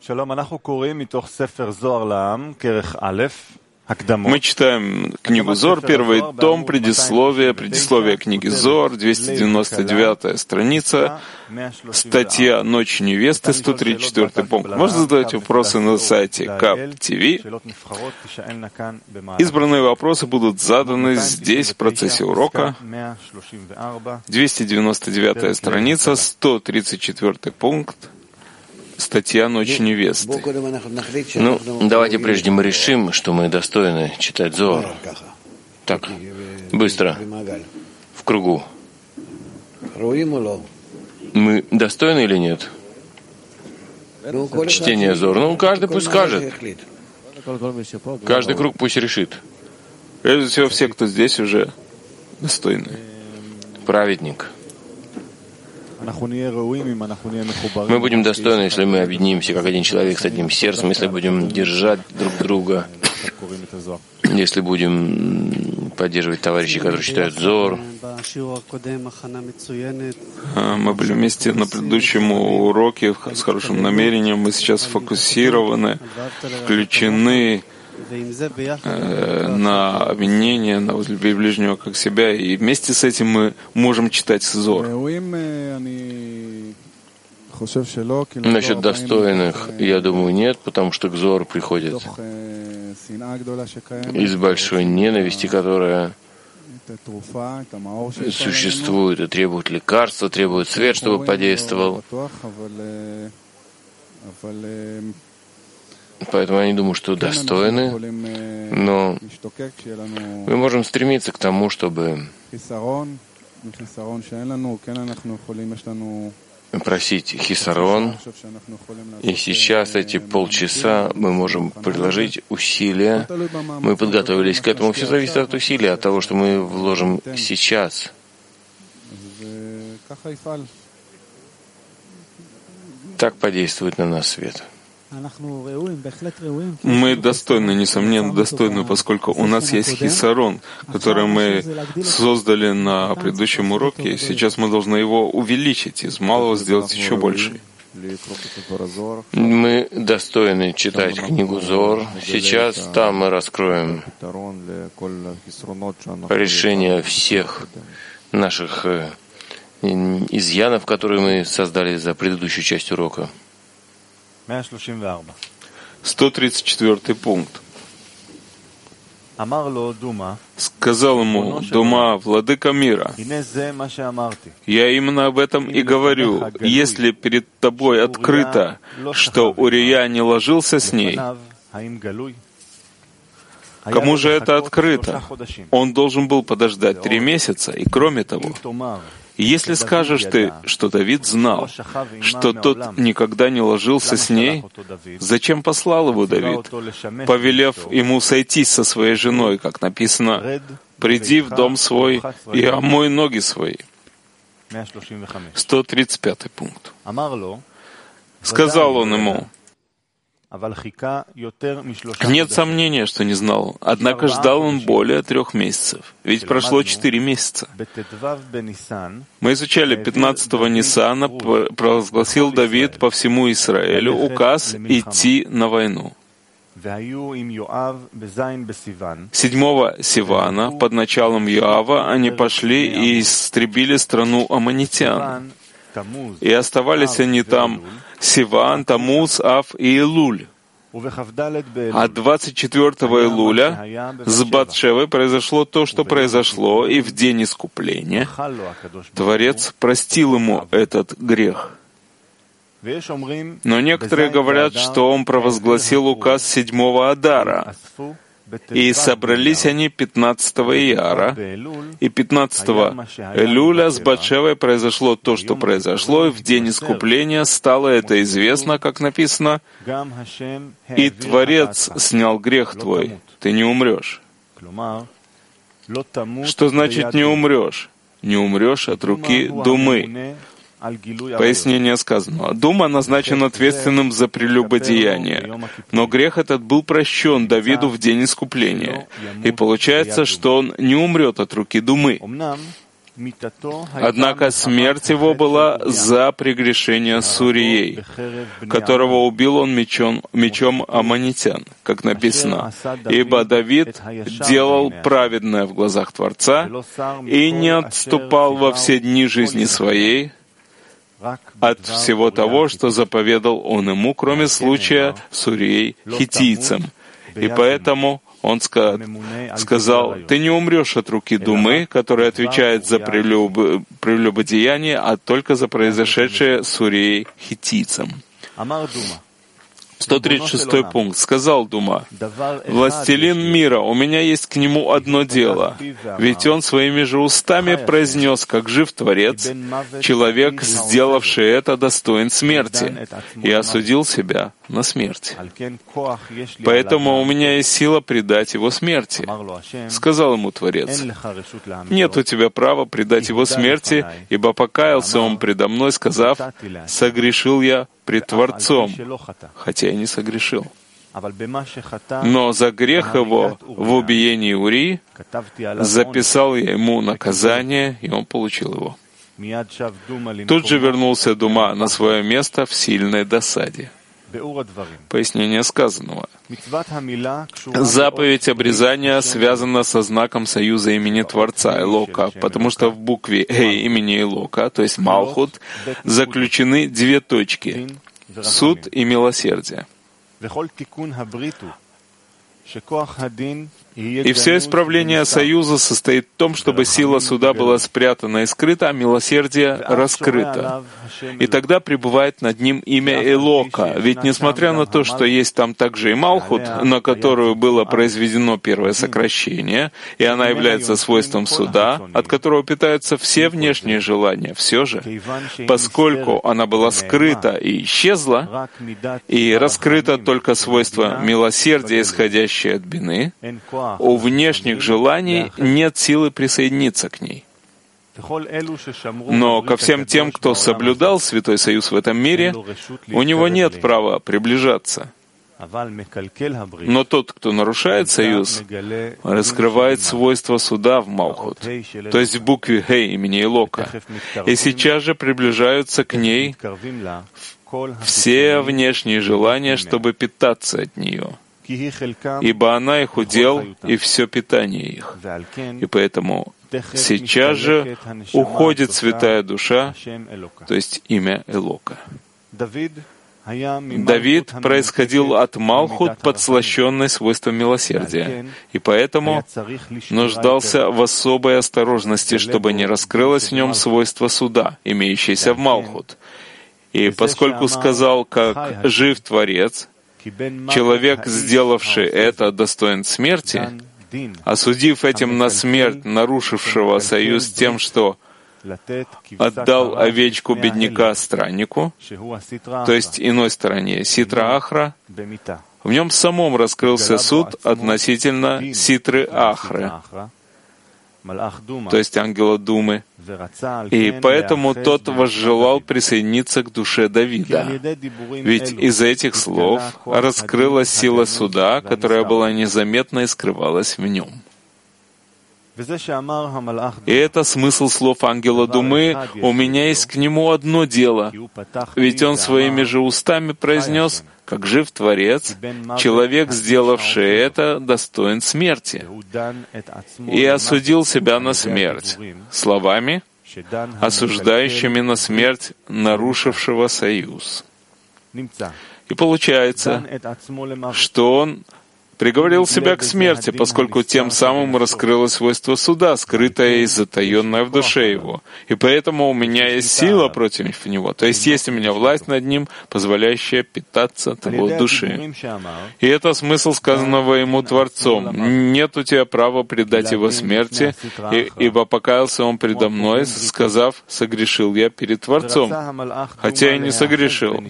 Мы читаем книгу Зор, первый том, предисловие книги Зор, 299-я страница, статья «Ночь невесты», 134 пункт. Можно задать вопросы на сайте КАП-ТВ. Избранные вопросы будут заданы здесь в процессе урока. 299-я страница, 134 пункт. Статья «Ночь невесты». Давайте прежде мы решим, что мы достойны читать Зоар. Так, быстро, в кругу. Мы достойны или нет? Чтение Зоар. Каждый пусть скажет. Каждый круг пусть решит. Прежде всего, все, кто здесь, уже достойны. Праведник. Мы будем достойны, если мы объединимся как один человек с одним сердцем, если будем держать друг друга, если будем поддерживать товарищей, которые читают Зор. Мы были вместе на предыдущем уроке с хорошим намерением, мы сейчас сфокусированы, включены на обвинение, на возлюби ближнего как себя, и вместе с этим мы можем читать Зор. Насчет достойных, я думаю, нет, потому что к Зор приходит из большой ненависти, которая существует и требует лекарства, требует свет, чтобы подействовал. Поэтому я не думаю, что достойны, но мы можем стремиться к тому, чтобы просить хисарон, и сейчас эти полчаса мы можем приложить усилия. Мы подготовились к этому. Все зависит от усилий, от того, что мы вложим сейчас. Так подействует на нас свет. Мы достойны, несомненно достойны, поскольку у нас есть хисарон, который мы создали на предыдущем уроке, и сейчас мы должны его увеличить, из малого сделать еще больше. Мы достойны читать книгу Зор. Сейчас там мы раскроем решение всех наших изъянов, которые мы создали за предыдущую часть урока. 134 пункт. Сказал ему Дума, владыка мира: «Я именно об этом и говорю. Если перед тобой открыто, что Урия не ложился с ней, кому же это открыто? Он должен был подождать 3 месяца, и кроме того, если скажешь ты, что Давид знал, что тот никогда не ложился с ней, зачем послал его Давид, повелев ему сойтись со своей женой, как написано: «Приди в дом свой и омой ноги свои». 135 пункт. Сказал он ему: «Нет сомнения, что не знал, однако ждал он более 3 месяцев, ведь прошло 4 месяца». Мы изучали 15-го Ниссана, провозгласил Давид по всему Израилю указ идти на войну. 7-го Сивана, под началом Йоава, они пошли и истребили страну аммонитян. И оставались они там Сиван, Тамуз, Ав и Илуль. А 24-го Илуля с Батшевой произошло то, что произошло, и в день искупления Творец простил ему этот грех. Но некоторые говорят, что он провозгласил указ 7-го Адара, и собрались они 15-го Ияра, и 15-го Элюля с Батшевой произошло то, что произошло, и в день искупления стало это известно, как написано: «И Творец снял грех твой, ты не умрешь». Что значит «не умрешь»? Не умрешь от руки Думы. Пояснение сказанного. Дума назначен ответственным за прелюбодеяние, но грех этот был прощен Давиду в день искупления, и получается, что он не умрет от руки Думы. Однако смерть его была за прегрешение с Урией, которого убил он мечом аммонитян, как написано. Ибо Давид делал праведное в глазах Творца и не отступал во все дни жизни своей от всего того, что заповедал он ему, кроме случая с Урией хиттийцем. И поэтому он сказал: «Ты не умрешь от руки Думы, которая отвечает за прелюбодеяние, а только за произошедшее с Урией хиттийцем». 136 пункт. Сказал Дума: «Властелин мира, у меня есть к нему одно дело, ведь он своими же устами произнес, как жив Творец, человек, сделавший это, достоин смерти, и осудил себя на смерть. Поэтому у меня есть сила предать его смерти». Сказал ему Творец: «Нет у тебя права предать его смерти, ибо покаялся он предо мной, сказав: согрешил я пред Творцом, хотя и не согрешил. Но за грех его в убиении Урии записал я ему наказание, и он получил его». Тут же вернулся Дума на свое место в сильной досаде. Пояснение сказанного. Заповедь обрезания связана со знаком союза имени Творца Элока, потому что в букве «Эй» имени Элока, то есть Малхут, заключены две точки — суд и милосердие. И все исправление союза состоит в том, чтобы сила суда была спрятана и скрыта, а милосердие раскрыто. И тогда пребывает над ним имя Элока. Ведь несмотря на то, что есть там также и Малхут, на которую было произведено первое сокращение, и она является свойством суда, от которого питаются все внешние желания, все же, поскольку она была скрыта и исчезла, и раскрыто только свойство милосердия, исходящее от бины, у внешних желаний нет силы присоединиться к ней. Но ко всем тем, кто соблюдал Святой Союз в этом мире, у него нет права приближаться. Но тот, кто нарушает Союз, раскрывает свойства суда в Малхут, то есть в букве «Хей» имени Элока, и сейчас же приближаются к ней все внешние желания, чтобы питаться от нее. Ибо она их удел и все питание их. И поэтому сейчас же уходит святая душа, то есть имя Элока. Давид происходил от Малхут, подслащенной свойством милосердия, и поэтому нуждался в особой осторожности, чтобы не раскрылось в нем свойство суда, имеющееся в Малхут. И поскольку сказал, как жив Творец, человек, сделавший это, достоин смерти, осудив этим на смерть нарушившего союз тем, что отдал овечку бедняка страннику, то есть иной стороне Ситра Ахра, в нем самом раскрылся суд относительно Ситры Ахры, то есть ангела Думы. И поэтому тот возжелал присоединиться к душе Давида. Ведь из этих слов раскрылась сила суда, которая была незаметна и скрывалась в нем. И это смысл слов ангела Думы: «У меня есть к нему одно дело». Ведь он своими же устами произнес, как жив Творец, человек, сделавший это, достоин смерти, и осудил себя на смерть словами, осуждающими на смерть нарушившего союз. И получается, что он приговорил себя к смерти, поскольку тем самым раскрылось свойство суда, скрытое и затаенное в душе его. И поэтому у меня есть сила против него, то есть есть у меня власть над ним, позволяющая питаться от его души. И это смысл сказанного ему Творцом: «Нет у тебя права предать его смерти, ибо покаялся он предо мной, сказав: согрешил я перед Творцом, хотя и не согрешил».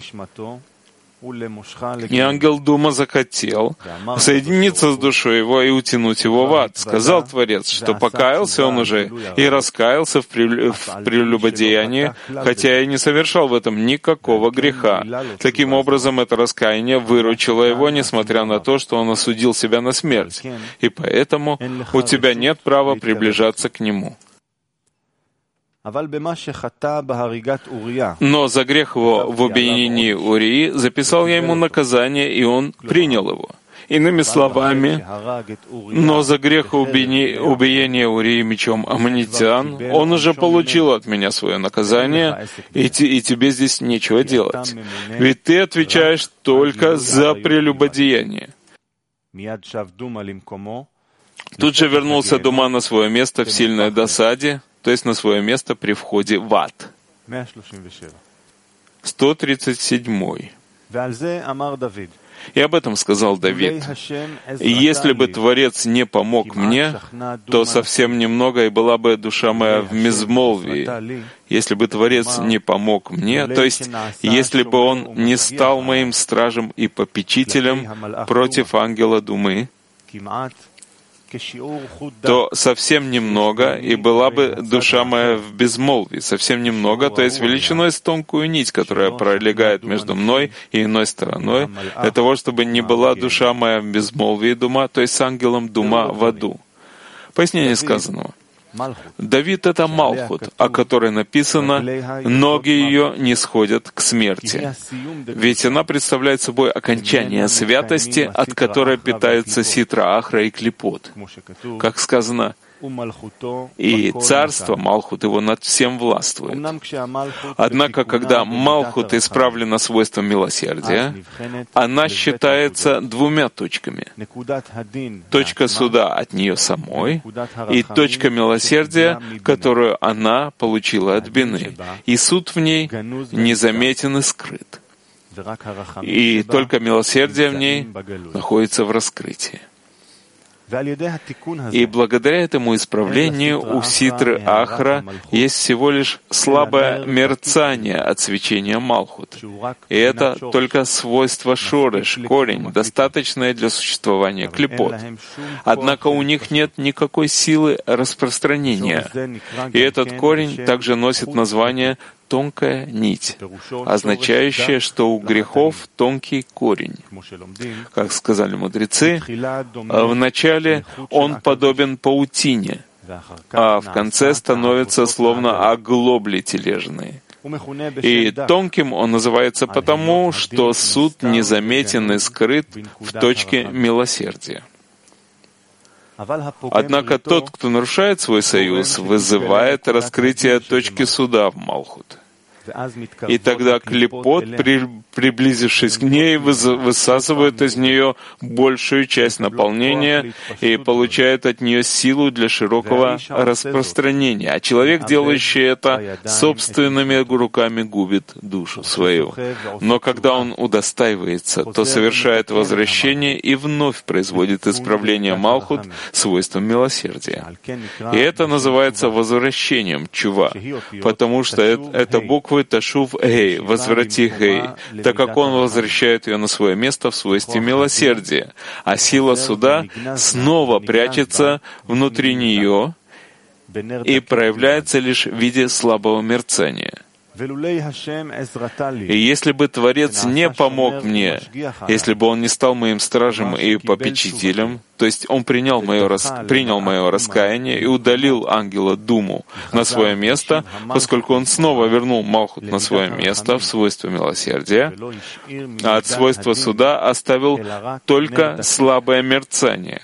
И ангел Дума захотел соединиться с душой его и утянуть его в ад. Сказал Творец, что покаялся он уже и раскаялся в прелюбодеянии, хотя и не совершал в этом никакого греха. Таким образом, это раскаяние выручило его, несмотря на то, что он осудил себя на смерть. И поэтому у тебя нет права приближаться к нему. Но за грех его в убиении Урии записал я ему наказание, и он принял его. Иными словами, но за грех убиения Урии мечом аммонитян он уже получил от меня свое наказание, и тебе здесь нечего делать. Ведь ты отвечаешь только за прелюбодеяние. Тут же вернулся Дума на свое место в сильной досаде, то есть на свое место при входе в ад. 137. И об этом сказал Давид. «Если бы Творец не помог мне, то совсем немного, и была бы душа моя в безмолвии. Если бы Творец не помог мне, то есть, если бы Он не стал моим стражем и попечителем против ангела Думы, то совсем немного, и была бы душа моя в безмолвии, совсем немного, то есть величиной с тонкую нить, которая пролегает между мной и иной стороной, для того, чтобы не была душа моя в безмолвии Дума, то есть с ангелом Дума в аду». Пояснение сказанного. Давид — это Малхут, о которой написано «ноги ее не сходят к смерти». Ведь она представляет собой окончание святости, от которой питаются Ситра, Ахра и Клипот. Как сказано, и царство Малхут его над всем властвует. Однако, когда Малхут исправлена свойством милосердия, она считается двумя точками. Точка суда от нее самой и точка милосердия, которую она получила от Бины. И суд в ней незаметен и скрыт. И только милосердие в ней находится в раскрытии. И благодаря этому исправлению у Ситры Ахра есть всего лишь слабое мерцание от свечения Малхут. И это только свойство Шореш, корень, достаточное для существования Клипот. Однако у них нет никакой силы распространения. И этот корень также носит название «тонкая нить», означающая, что у грехов тонкий корень. Как сказали мудрецы, вначале он подобен паутине, а в конце становится словно оглобли тележные. И тонким он называется потому, что суд незаметен и скрыт в точке милосердия. Однако тот, кто нарушает свой союз, вызывает раскрытие точки суда в Малхут. И тогда Клипот, приблизившись к ней, высасывает из нее большую часть наполнения и получает от нее силу для широкого распространения. А человек, делающий это, собственными руками губит душу свою. Но когда он удостаивается, то совершает возвращение и вновь производит исправление Малхут свойством милосердия. И это называется возвращением чува, потому что это буквы Ташув Гей, возврати Гей, так как он возвращает ее на свое место в свойстве милосердия, а сила суда снова прячется внутри нее и проявляется лишь в виде слабого мерцания. И если бы Творец не помог мне, если бы Он не стал моим стражем и попечителем, то есть Он принял мое раскаяние и удалил ангела Думу на свое место, поскольку Он снова вернул Малхут на свое место в свойство милосердия, а от свойства суда оставил только слабое мерцание,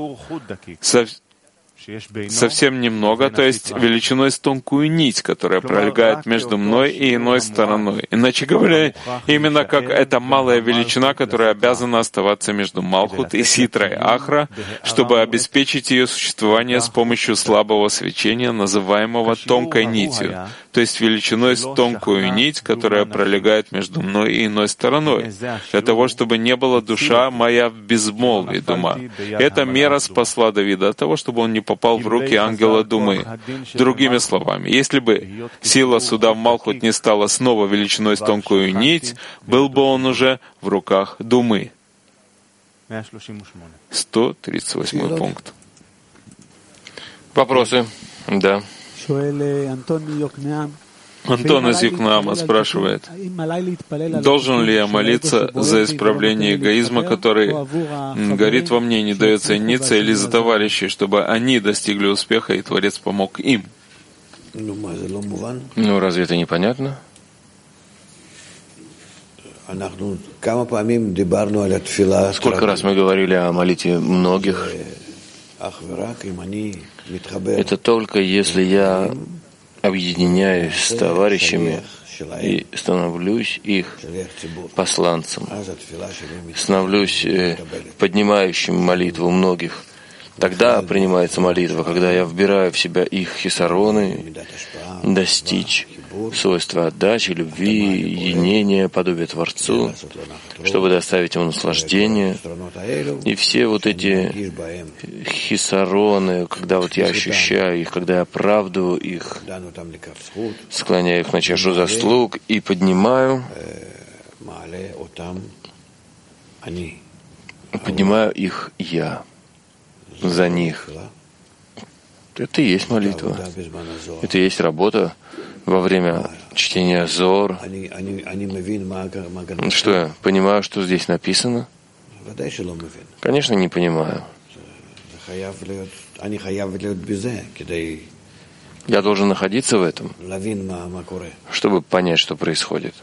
совсем немного, то есть величиной с тонкую нить, которая пролегает между мной и иной стороной. Иначе говоря, именно как эта малая величина, которая обязана оставаться между Малхут и Ситрой Ахра, чтобы обеспечить ее существование с помощью слабого свечения, называемого тонкой нитью, то есть величиной с тонкую нить, которая пролегает между мной и иной стороной, для того, чтобы не была душа моя в безмолвии Дума. Эта мера спасла Давида от того, чтобы он не попал в руки ангела Думы. Другими словами, если бы сила суда в Малхут не стала снова величиной с тонкую нить, был бы он уже в руках Думы. 138 пункт. Вопросы? Да. Антон из Юкнаама спрашивает, должен ли я молиться за исправление эгоизма, который горит во мне и не дает цениться, или за товарищей, чтобы они достигли успеха и Творец помог им? Ну, разве это непонятно? Сколько раз мы говорили о молитве многих? Это только если я объединяюсь с товарищами и становлюсь их посланцем, становлюсь поднимающим молитву многих. Тогда принимается молитва, когда я вбираю в себя их хисароны, достичь свойства отдачи, любви, единения, подобия Творцу, чтобы доставить ему наслаждение. И все вот эти хисароны, когда вот я ощущаю их, когда я оправдываю их, склоняю их на чашу заслуг и поднимаю их я за них. Это и есть молитва. Это и есть работа во время чтения Зор. Что я понимаю, что здесь написано? Конечно, не понимаю. Я должен находиться в этом, чтобы понять, что происходит.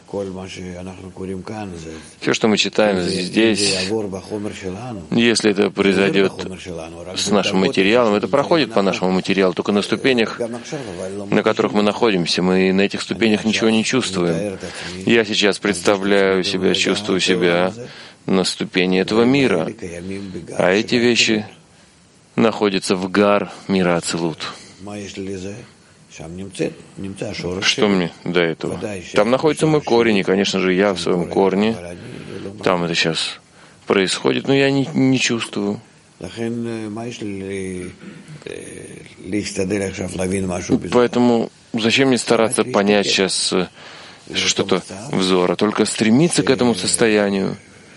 Все, что мы читаем здесь, если это произойдет с нашим материалом, это проходит по нашему материалу, только на ступенях, на которых мы находимся. Мы на этих ступенях ничего не чувствуем. Я сейчас представляю себя, чувствую себя на ступени этого мира, а эти вещи находятся в гар мира Ацилут. Что мне до этого? Там находится мой корень, и, конечно же, я в своем корне. Там это сейчас происходит, но я не чувствую. Поэтому зачем мне стараться понять сейчас что-то взора? Только стремиться к этому состоянию,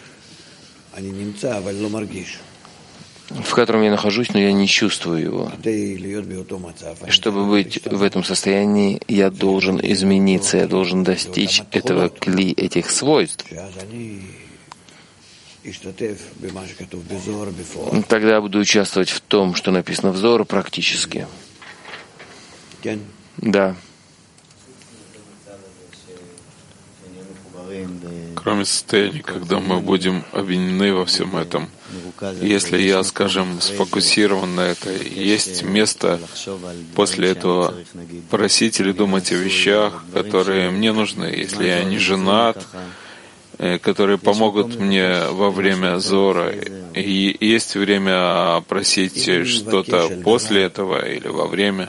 в котором я нахожусь, но я не чувствую его. Чтобы быть в этом состоянии, я должен измениться, я должен достичь этого кли, этих свойств. Тогда я буду участвовать в том, что написано в Зор, практически. Да. Кроме состояния, когда мы будем объединены во всем этом, если я, скажем, сфокусирован на это, есть место после этого просить или думать о вещах, которые мне нужны, если я не женат, которые помогут мне во время Зора. И есть время просить что-то после этого или во время.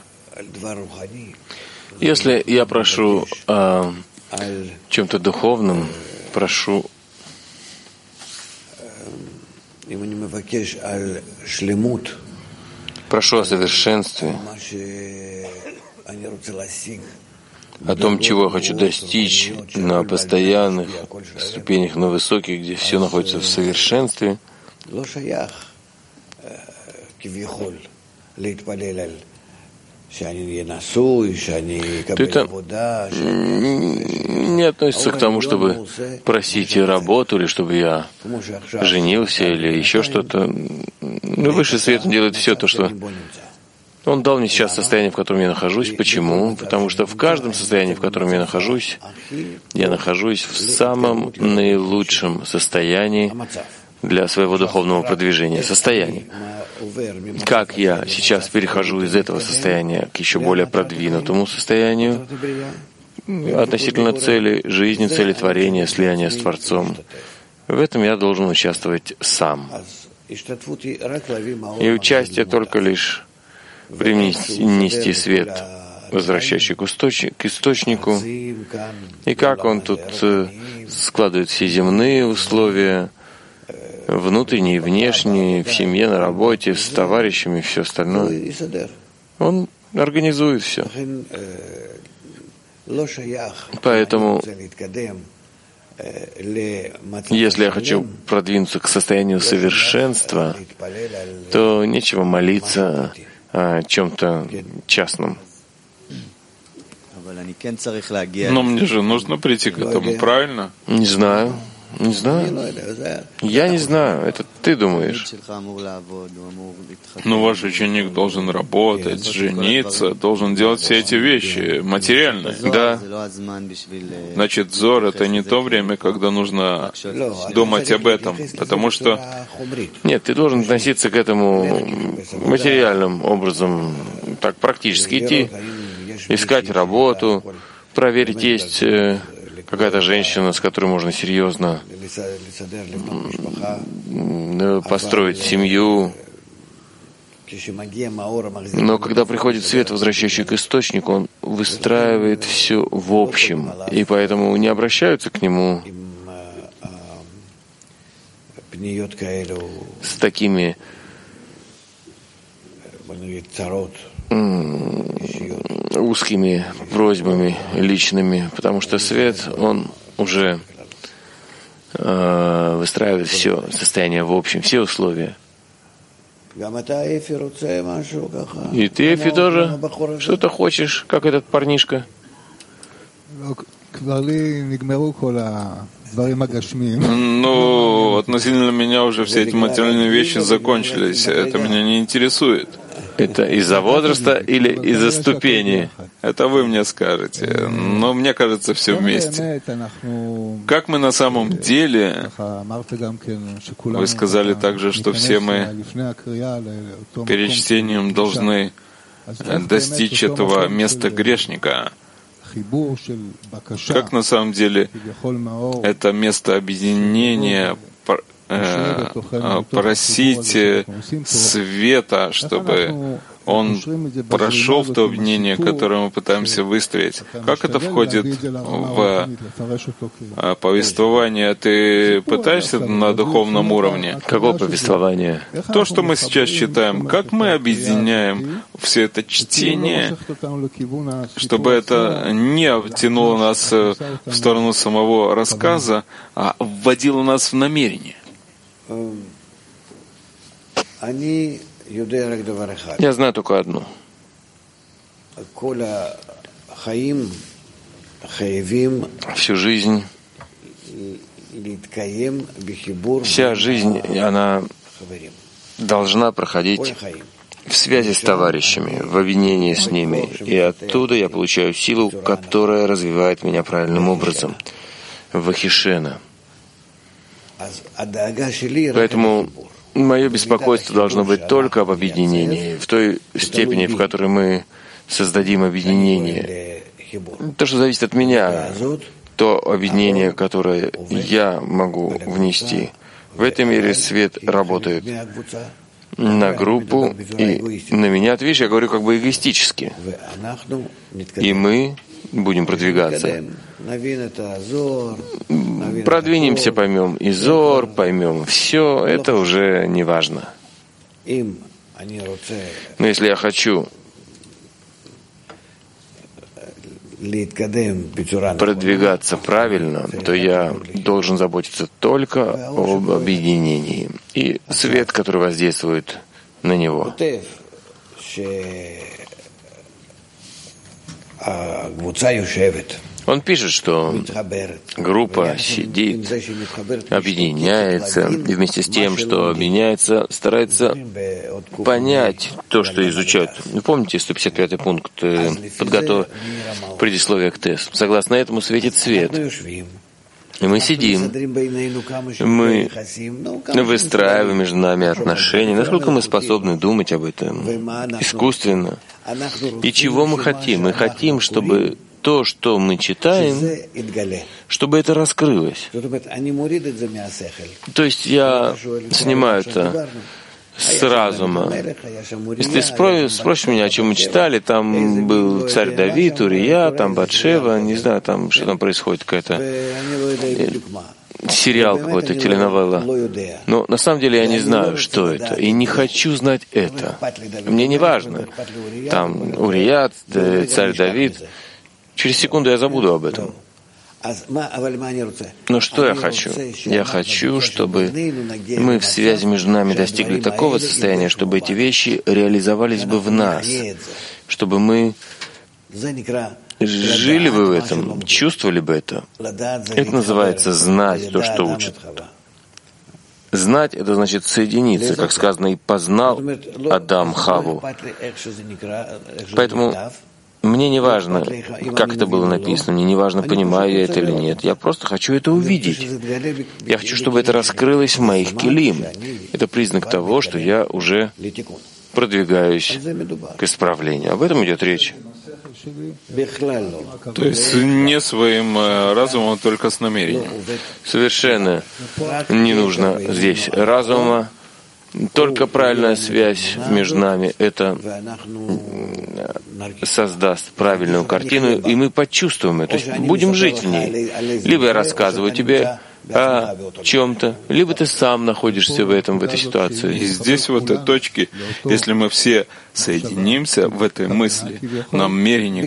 Если я прошу о чем-то духовном, прошу о совершенстве, о том, чего я хочу достичь на постоянных ступенях, на высоких, где все находится в совершенстве, то это не относится к тому, чтобы просить работу, или чтобы я женился, или еще что-то. Но Высший Свет делает все то, что Он дал мне сейчас состояние, в котором я нахожусь. Почему? Потому что в каждом состоянии, в котором я нахожусь в самом наилучшем состоянии для своего духовного продвижения. Состояние. Как я сейчас перехожу из этого состояния к еще более продвинутому состоянию относительно цели жизни, цели творения, слияния с Творцом. В этом я должен участвовать сам. И участие только лишь принести свет, возвращающий к источнику, и как он тут складывает все земные условия, внутренние и внешние, в семье, на работе, с товарищами и все остальное. Он организует все. Поэтому, если я хочу продвинуться к состоянию совершенства, то нечего молиться о чем-то частном. Но мне же нужно прийти к этому, правильно? Не знаю. Не знаю. Я не знаю. Это ты думаешь. Но ваш ученик должен работать, жениться, должен делать все эти вещи материальные. Да. Значит, зор — это не то время, когда нужно думать об этом, потому что... Нет, ты должен относиться к этому материальным образом, так практически идти, искать работу, проверить, есть какая-то женщина, с которой можно серьезно построить семью. Но когда приходит свет, возвращающий к источнику, он выстраивает все в общем, и поэтому не обращаются к нему с такими узкими просьбами личными, потому что свет, он уже выстраивает все состояние в общем, все условия. И ты, Эфи, тоже что-то хочешь, как этот парнишка? Ну, относительно меня уже все эти материальные вещи закончились. Это меня не интересует. Это из-за возраста или из-за ступени? Это вы мне скажете. Но мне кажется, все вместе. Как мы на самом деле, вы сказали также, что все мы перед чтением должны достичь этого места грешника. Как на самом деле это место объединения, просить света, чтобы он прошел в то объединение, которое мы пытаемся выстроить. Как это входит в повествование? Ты пытаешься на духовном уровне? Какое повествование? То, что мы сейчас читаем. Как мы объединяем все это чтение, чтобы это не тянуло нас в сторону самого рассказа, а вводило нас в намерение? Я знаю только одно. Всю жизнь, вся жизнь, она должна проходить в связи с товарищами, в объединении с ними. И оттуда я получаю силу, которая развивает меня правильным образом. Вахишена. Поэтому мое беспокойство должно быть только об объединении, в той степени, в которой мы создадим объединение. То, что зависит от меня, то объединение, которое я могу внести. В этом мире свет работает на группу и на меня. Видишь, я говорю как бы эгоистически. И мы будем продвигаться. Продвинемся, поймем и Зор, поймем все, это уже не важно. Но если я хочу продвигаться правильно, то я должен заботиться только об объединении и свет, который воздействует на него. Он пишет, что группа сидит, объединяется, и вместе с тем, что объединяется, старается понять то, что изучают. Вы помните 155-й пункт предисловия к ТЭС? Согласно этому светит свет. И мы сидим, мы выстраиваем между нами отношения, насколько мы способны думать об этом искусственно. И чего мы хотим? Мы хотим, чтобы то, что мы читаем, чтобы это раскрылось. То есть я снимаю это с разума. Если ты спросишь меня, о чем мы читали, там был царь Давид, Урия, там Батшева, не знаю, там что там происходит, какая-то сериал какой-то, теленовелла. Но на самом деле я не знаю, что это, и не хочу знать это. Мне не важно. Там Урия, царь Давид. Через секунду я забуду об этом. Но что я хочу? Я хочу, чтобы мы в связи между нами достигли такого состояния, чтобы эти вещи реализовались бы в нас, чтобы мы Жили бы в этом, чувствовали бы это. Это называется знать то, что учат. Знать — это значит соединиться, как сказано, и познал Адам Хаву. Поэтому мне не важно, как это было написано, мне не важно, понимаю я это или нет. Я просто хочу это увидеть. Я хочу, чтобы это раскрылось в моих келим. Это признак того, что я уже продвигаюсь к исправлению. Об этом идет речь. То есть не своим разумом, только с намерением. Совершенно не нужно здесь разума. Только правильная связь между нами — это создаст правильную картину, и мы почувствуем это. То есть будем жить в ней. Либо я рассказываю тебе о чем-то, либо ты сам находишься в этой ситуации. И здесь, в этой точке, если мы все соединимся в этой мысли, в намерении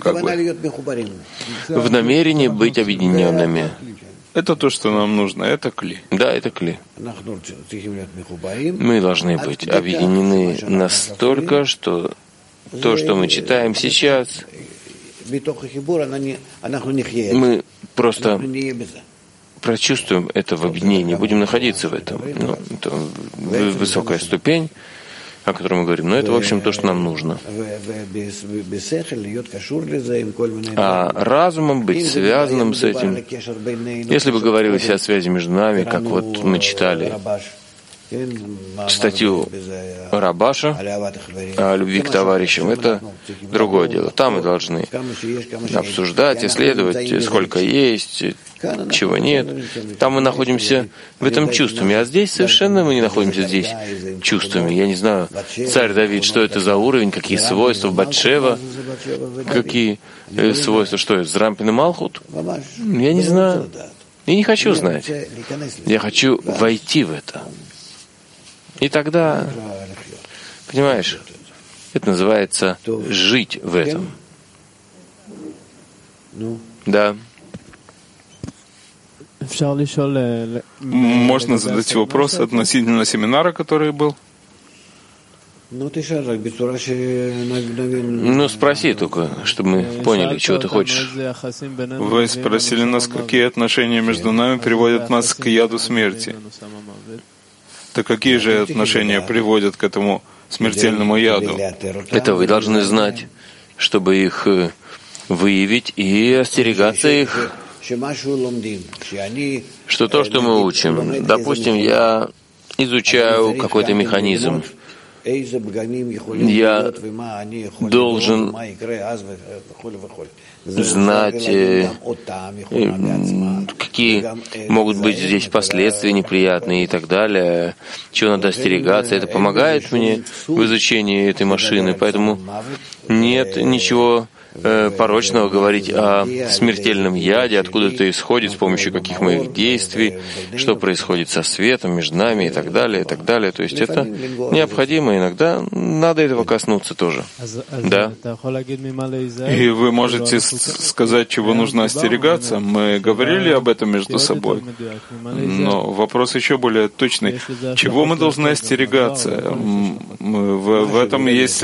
в намерении быть объединенными. Это то, что нам нужно, это кли. Да, это кли. Мы должны быть объединены настолько, что то, что мы читаем сейчас, мы просто прочувствуем это в объединении, будем находиться в этом. Это высокая ступень, о котором мы говорим. Но это, в общем, то, что нам нужно. А разумом быть связанным с этим, если бы говорилось о связи между нами, как вот мы читали статью Рабаша о любви к товарищам, это другое дело. Там мы должны обсуждать, исследовать, сколько есть, чего нет. Там мы находимся в этом чувстве. А здесь совершенно мы не находимся здесь чувствами. Я не знаю, царь Давид, что это за уровень, какие свойства Батшева, какие свойства, что это, Зрампин и Малхут? Я не знаю. И не хочу знать. Я хочу войти в это. И тогда, понимаешь, это называется жить в этом. Да. Можно задать вопрос относительно семинара, который был? Спроси только, чтобы мы поняли, чего ты хочешь. Вы спросили нас, какие отношения между нами приводят нас к яду смерти. Так какие же отношения приводят к этому смертельному яду? Это вы должны знать, чтобы их выявить и остерегаться их. Что то, что мы учим, допустим, я изучаю какой-то механизм, я должен знать, какие могут быть здесь последствия неприятные и так далее, чего надо остерегаться. Это помогает мне в изучении этой машины, поэтому нет ничего порочного говорить о смертельном яде, откуда это исходит, с помощью каких моих действий, что происходит со светом между нами и так далее, и так далее. То есть это необходимо, иногда надо этого коснуться тоже. Да. И вы можете сказать, чего нужно остерегаться. Мы говорили об этом между собой. Но вопрос еще более точный. Чего мы должны остерегаться? В этом есть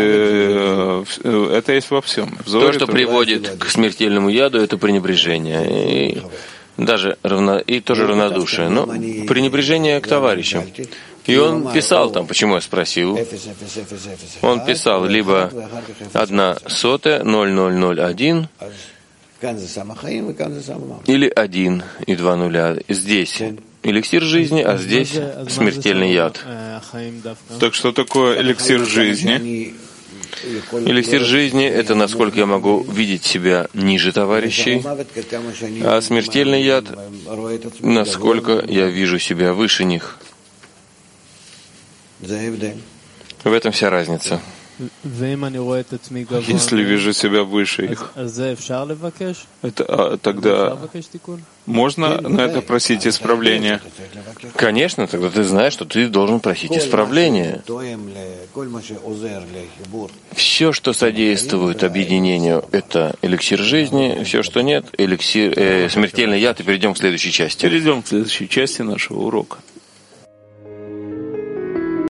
это есть во всем. То, что приводит к смертельному яду, это пренебрежение. И даже тоже равнодушие. Но пренебрежение к товарищам. И он писал там, почему я спросил, он писал либо 1/100 или 1 и 2 нуля. Здесь эликсир жизни, а здесь смертельный яд. Так что такое эликсир жизни? Эликсир жизни — это насколько я могу видеть себя ниже товарищей, а смертельный яд — насколько я вижу себя выше них. В этом вся разница. Если вижу себя выше их, тогда можно на это просить исправления? Конечно, тогда ты знаешь, что ты должен просить исправления. Все, что содействует объединению, это эликсир жизни, все, что нет, смертельный яд, и перейдем к следующей части. Перейдем к следующей части нашего урока.